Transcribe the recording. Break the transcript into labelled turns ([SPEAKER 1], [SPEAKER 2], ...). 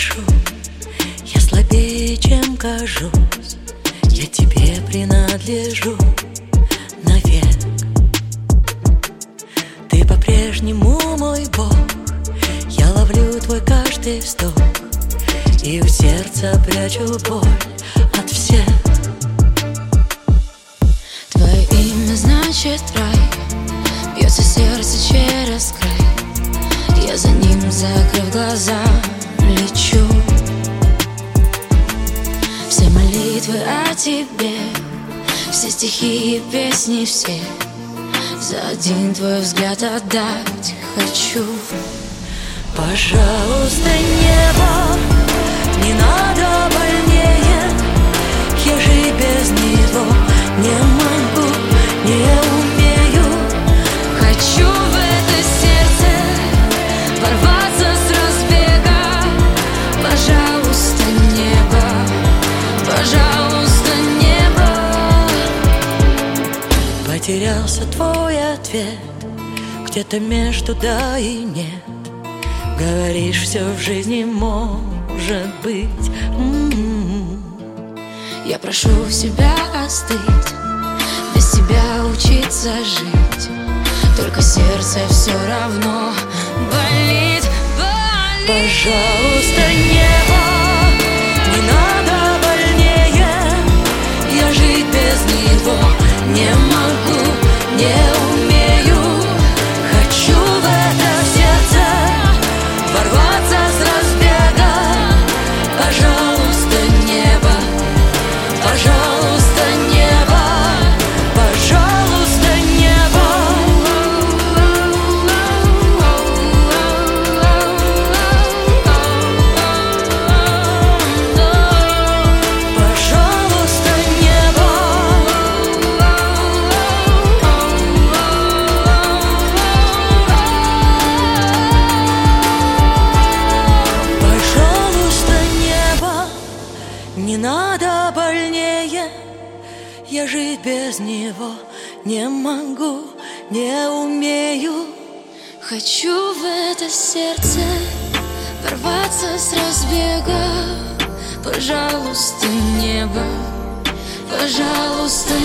[SPEAKER 1] пишу, я слабее, чем кажусь. Я тебе принадлежу навек. Ты по-прежнему мой Бог. Я ловлю твой каждый вздох и в сердце прячу боль от всех.
[SPEAKER 2] Твое имя значит рай. Бьется сердце через край. Я за ним, закрыв глаза, лечу. Все молитвы о тебе, все стихи и песни все за один твой взгляд отдать хочу.
[SPEAKER 1] Пожалуйста, небо, не надо больнее. Я жить без него не могу, не умею.
[SPEAKER 2] Хочу в это сердце ворваться с разбега. Пожалуйста, небо, пожалуйста, небо.
[SPEAKER 1] Потерялся твой ответ где-то между да и нет. Говоришь, все в жизни может быть.
[SPEAKER 2] Я прошу себя остыть, без тебя учиться жить. Только сердце все равно болит, болит.
[SPEAKER 1] Пожалуйста, небо, не надо больнее. Я жить без него не могу, не умею. Хочу в это сердце ворваться с разбега. Пожалуйста, небо, пожалуйста, небо, пожалуйста, небо. Пожалуйста, небо. Пожалуйста, небо, не надо больнее. Я жить без него не могу, не умею.
[SPEAKER 2] Хочу в это сердце ворваться с разбега. Пожалуйста, небо, пожалуйста,